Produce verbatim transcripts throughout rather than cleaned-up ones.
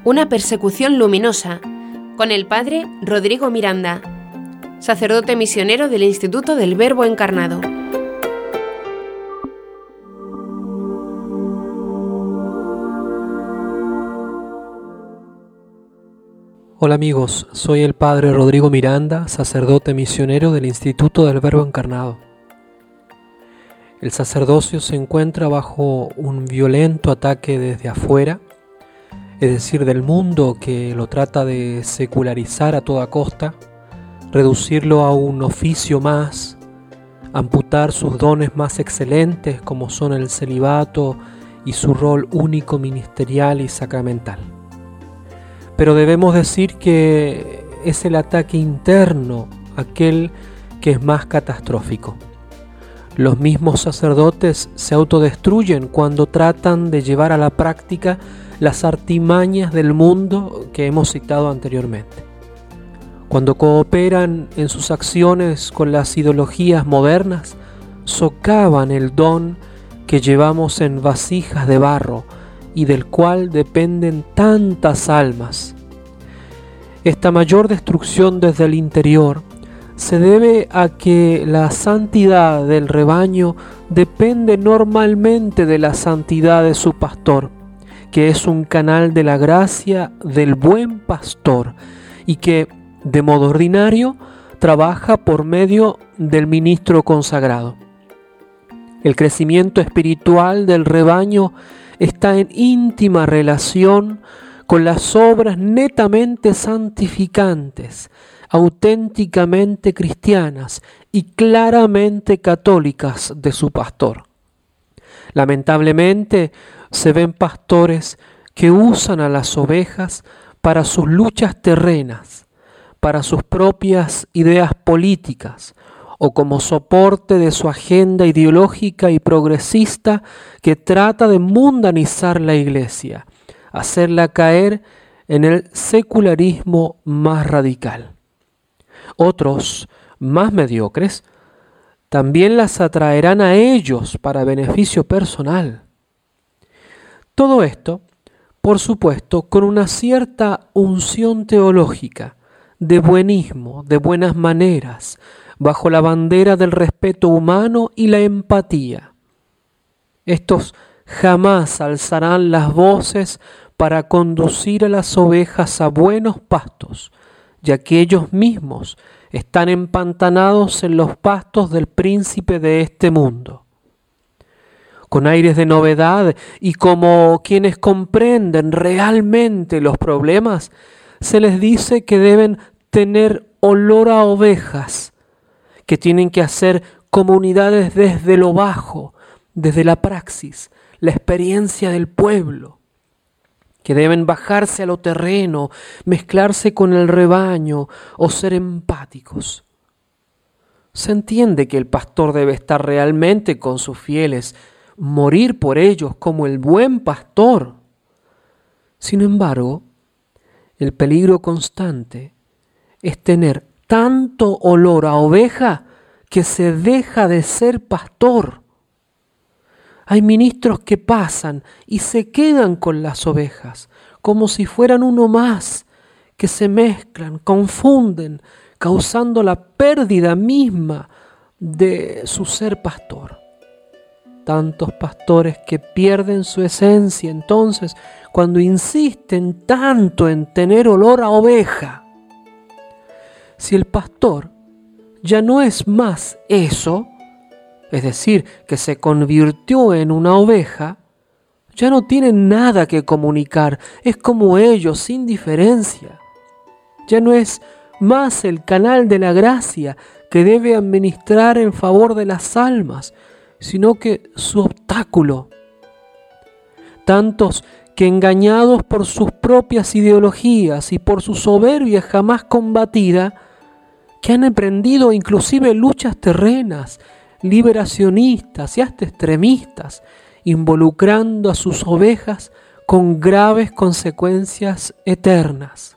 Una persecución luminosa, con el padre Rodrigo Miranda, sacerdote misionero del Instituto del Verbo Encarnado. Hola amigos, soy el padre Rodrigo Miranda, sacerdote misionero del Instituto del Verbo Encarnado. El sacerdocio se encuentra bajo un violento ataque desde afuera, es decir, del mundo que lo trata de secularizar a toda costa, reducirlo a un oficio más, amputar sus dones más excelentes como son el celibato y su rol único ministerial y sacramental. Pero debemos decir que es el ataque interno aquel que es más catastrófico. Los mismos sacerdotes se autodestruyen cuando tratan de llevar a la práctica las artimañas del mundo que hemos citado anteriormente. Cuando cooperan en sus acciones con las ideologías modernas, socavan el don que llevamos en vasijas de barro y del cual dependen tantas almas. Esta mayor destrucción desde el interior se debe a que la santidad del rebaño depende normalmente de la santidad de su pastor, que es un canal de la gracia del buen pastor y que, de modo ordinario, trabaja por medio del ministro consagrado. El crecimiento espiritual del rebaño está en íntima relación con las obras netamente santificantes, auténticamente cristianas y claramente católicas de su pastor. Lamentablemente, se ven pastores que usan a las ovejas para sus luchas terrenas, para sus propias ideas políticas o como soporte de su agenda ideológica y progresista que trata de mundanizar la Iglesia, hacerla caer en el secularismo más radical. Otros, más mediocres, también las atraerán a ellos para beneficio personal. Todo esto, por supuesto, con una cierta unción teológica, de buenismo, de buenas maneras, bajo la bandera del respeto humano y la empatía. Estos jamás alzarán las voces para conducir a las ovejas a buenos pastos, ya que ellos mismos están empantanados en los pastos del príncipe de este mundo. Con aires de novedad y como quienes comprenden realmente los problemas, se les dice que deben tener olor a ovejas, que tienen que hacer comunidades desde lo bajo, desde la praxis, la experiencia del pueblo, que deben bajarse a lo terreno, mezclarse con el rebaño o ser empáticos. Se entiende que el pastor debe estar realmente con sus fieles, morir por ellos como el buen pastor. Sin embargo, el peligro constante es tener tanto olor a oveja que se deja de ser pastor. Hay ministros que pasan y se quedan con las ovejas, como si fueran uno más, que se mezclan, confunden, causando la pérdida misma de su ser pastor. Tantos pastores que pierden su esencia entonces cuando insisten tanto en tener olor a oveja. Si el pastor ya no es más eso, es decir, que se convirtió en una oveja, ya no tiene nada que comunicar, es como ellos, sin diferencia. Ya no es más el canal de la gracia que debe administrar en favor de las almas, sino que su obstáculo. Tantos que engañados por sus propias ideologías y por su soberbia jamás combatida, que han emprendido inclusive luchas terrenas, liberacionistas y hasta extremistas, involucrando a sus ovejas con graves consecuencias eternas.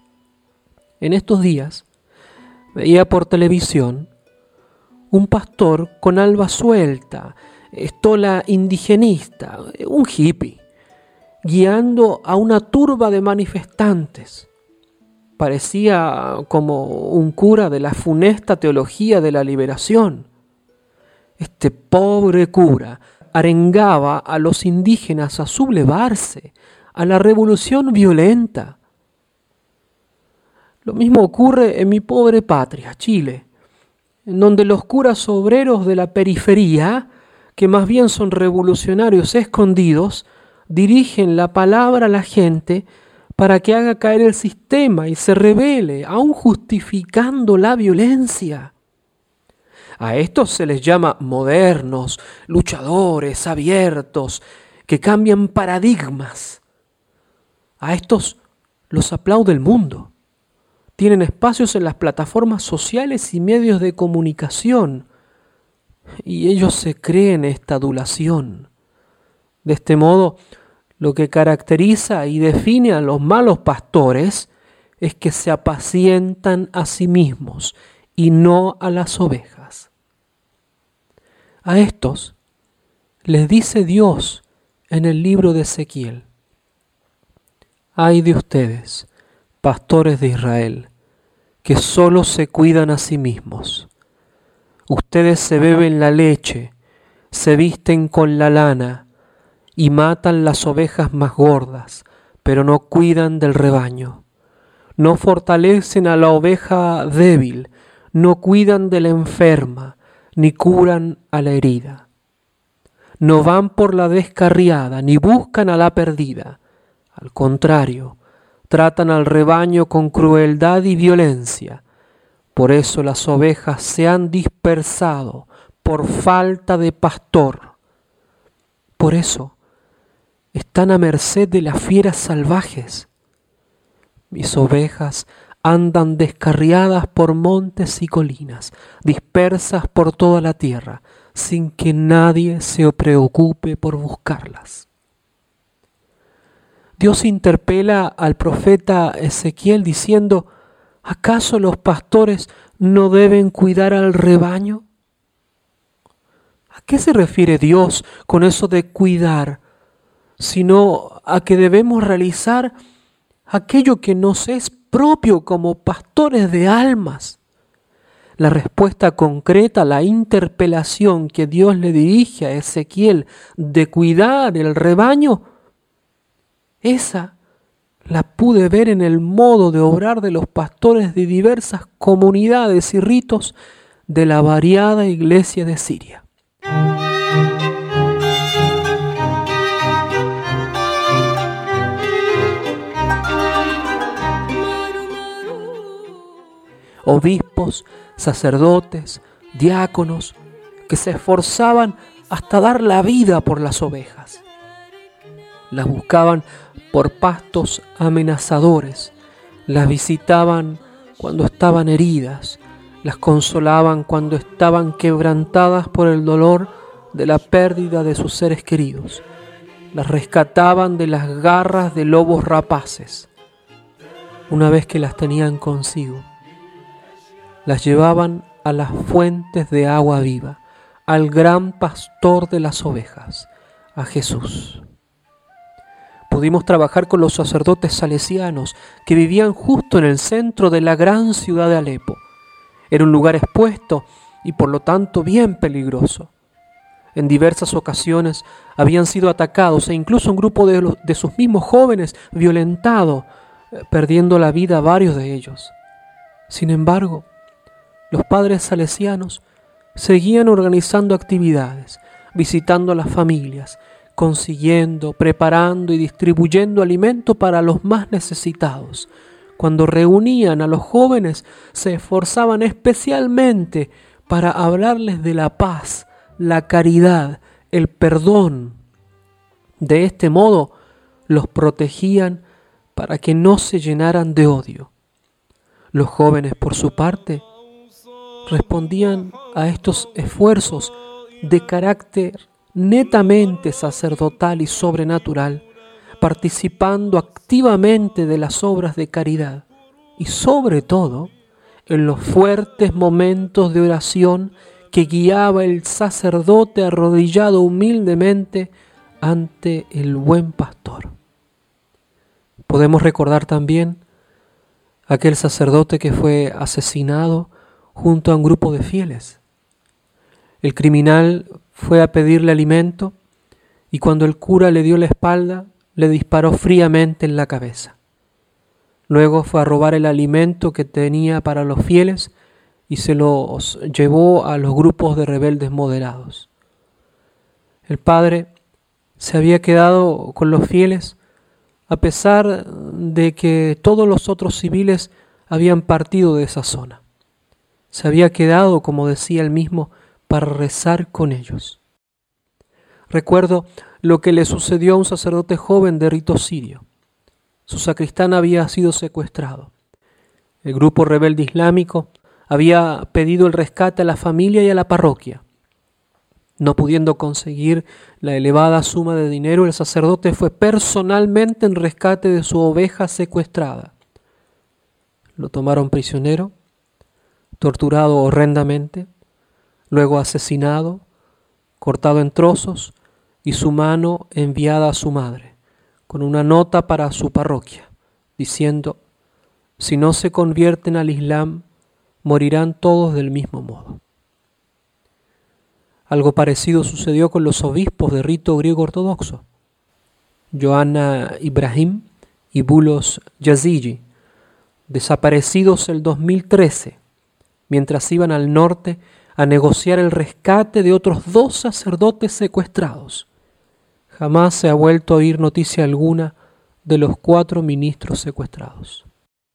En estos días veía por televisión un pastor con alba suelta, estola indigenista, un hippie, guiando a una turba de manifestantes. Parecía como un cura de la funesta teología de la liberación. Este pobre cura arengaba a los indígenas a sublevarse a la revolución violenta. Lo mismo ocurre en mi pobre patria, Chile, en donde los curas obreros de la periferia, que más bien son revolucionarios escondidos, dirigen la palabra a la gente para que haga caer el sistema y se rebele, aún justificando la violencia. A estos se les llama modernos, luchadores, abiertos, que cambian paradigmas. A estos los aplaude el mundo. Tienen espacios en las plataformas sociales y medios de comunicación, y ellos se creen esta adulación. De este modo, lo que caracteriza y define a los malos pastores es que se apacientan a sí mismos y no a las ovejas. A estos les dice Dios en el libro de Ezequiel: ay de ustedes, pastores de Israel, que solo se cuidan a sí mismos. Ustedes se beben la leche, se visten con la lana y matan las ovejas más gordas, pero no cuidan del rebaño. No fortalecen a la oveja débil, no cuidan de la enferma, ni curan a la herida. No van por la descarriada, ni buscan a la perdida. Al contrario, tratan al rebaño con crueldad y violencia. Por eso las ovejas se han dispersado por falta de pastor. Por eso están a merced de las fieras salvajes. Mis ovejas andan descarriadas por montes y colinas, dispersas por toda la tierra, sin que nadie se preocupe por buscarlas. Dios interpela al profeta Ezequiel diciendo: ¿acaso los pastores no deben cuidar al rebaño? ¿A qué se refiere Dios con eso de cuidar? Sino a que debemos realizar aquello que nos es propio como pastores de almas. La respuesta concreta a la interpelación que Dios le dirige a Ezequiel de cuidar el rebaño, esa la pude ver en el modo de obrar de los pastores de diversas comunidades y ritos de la variada iglesia de Siria. Obispos, sacerdotes, diáconos, que se esforzaban hasta dar la vida por las ovejas. Las buscaban por pastos amenazadores, las visitaban cuando estaban heridas, las consolaban cuando estaban quebrantadas por el dolor de la pérdida de sus seres queridos, las rescataban de las garras de lobos rapaces. Una vez que las tenían consigo, las llevaban a las fuentes de agua viva, al gran pastor de las ovejas, a Jesús. Pudimos trabajar con los sacerdotes salesianos que vivían justo en el centro de la gran ciudad de Alepo. Era un lugar expuesto y por lo tanto bien peligroso. En diversas ocasiones habían sido atacados e incluso un grupo de, los, de sus mismos jóvenes violentado, perdiendo la vida a varios de ellos. Sin embargo, los padres salesianos seguían organizando actividades, visitando a las familias, consiguiendo, preparando y distribuyendo alimento para los más necesitados. Cuando reunían a los jóvenes, se esforzaban especialmente para hablarles de la paz, la caridad, el perdón. De este modo, los protegían para que no se llenaran de odio. Los jóvenes, por su parte, respondían a estos esfuerzos de carácter netamente sacerdotal y sobrenatural, participando activamente de las obras de caridad y sobre todo en los fuertes momentos de oración que guiaba el sacerdote arrodillado humildemente ante el buen pastor. Podemos recordar también aquel sacerdote que fue asesinado junto a un grupo de fieles. El criminal fue a pedirle alimento y cuando el cura le dio la espalda, le disparó fríamente en la cabeza. Luego fue a robar el alimento que tenía para los fieles y se los llevó a los grupos de rebeldes moderados. El padre se había quedado con los fieles a pesar de que todos los otros civiles habían partido de esa zona. Se había quedado, como decía él mismo, para rezar con ellos. Recuerdo lo que le sucedió a un sacerdote joven de rito sirio. Su sacristán había sido secuestrado. El grupo rebelde islámico había pedido el rescate a la familia y a la parroquia. No pudiendo conseguir la elevada suma de dinero, el sacerdote fue personalmente en rescate de su oveja secuestrada. Lo tomaron prisionero, torturado horrendamente, luego asesinado, cortado en trozos y su mano enviada a su madre, con una nota para su parroquia, diciendo: si no se convierten al Islam, morirán todos del mismo modo. Algo parecido sucedió con los obispos de rito griego ortodoxo, Johanna Ibrahim y Bulos Yazigi, desaparecidos el dos mil trece, mientras iban al norte a negociar el rescate de otros dos sacerdotes secuestrados. Jamás se ha vuelto a oír noticia alguna de los cuatro ministros secuestrados.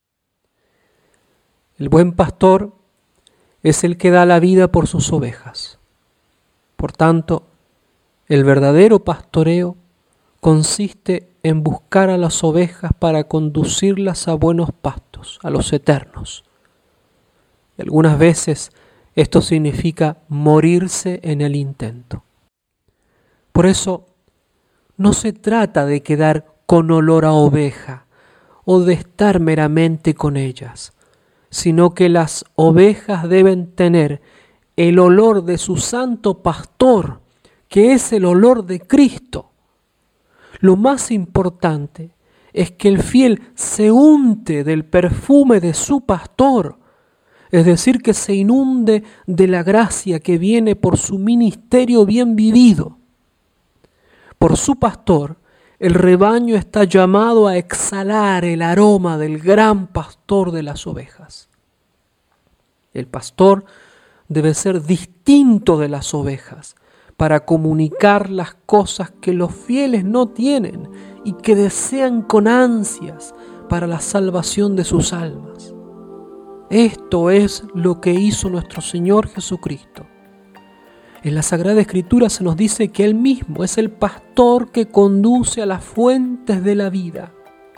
El buen pastor es el que da la vida por sus ovejas. Por tanto, el verdadero pastoreo consiste en buscar a las ovejas para conducirlas a buenos pastos, a los eternos. Y algunas veces esto significa morirse en el intento. Por eso, no se trata de quedar con olor a oveja o de estar meramente con ellas, sino que las ovejas deben tener el olor de su santo pastor, que es el olor de Cristo. Lo más importante es que el fiel se unte del perfume de su pastor, es decir, que se inunde de la gracia que viene por su ministerio bien vivido. Por su pastor, el rebaño está llamado a exhalar el aroma del gran pastor de las ovejas. El pastor debe ser distinto de las ovejas para comunicar las cosas que los fieles no tienen y que desean con ansias para la salvación de sus almas. Esto es lo que hizo nuestro Señor Jesucristo. En la Sagrada Escritura se nos dice que Él mismo es el pastor que conduce a las fuentes de la vida.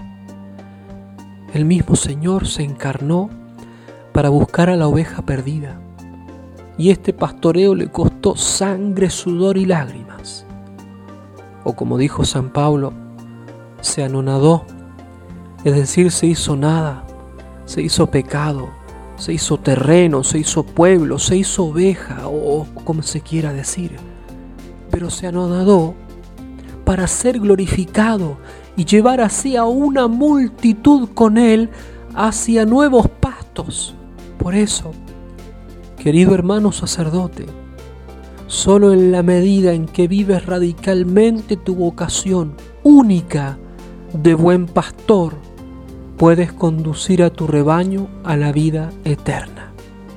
El mismo Señor se encarnó para buscar a la oveja perdida. Y este pastoreo le costó sangre, sudor y lágrimas. O como dijo San Pablo, se anonadó, es decir, se hizo nada, se hizo pecado, se hizo terreno, se hizo pueblo, se hizo oveja, o como se quiera decir. Pero se anonadó para ser glorificado y llevar así a una multitud con él hacia nuevos pastos. Por eso, querido hermano sacerdote, solo en la medida en que vives radicalmente tu vocación única de buen pastor, puedes conducir a tu rebaño a la vida eterna.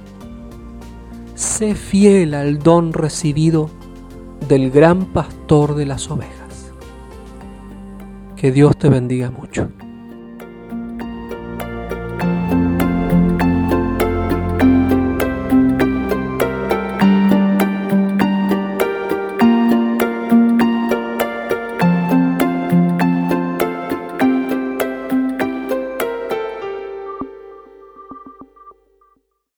Sé fiel al don recibido del gran pastor de las ovejas. Que Dios te bendiga mucho.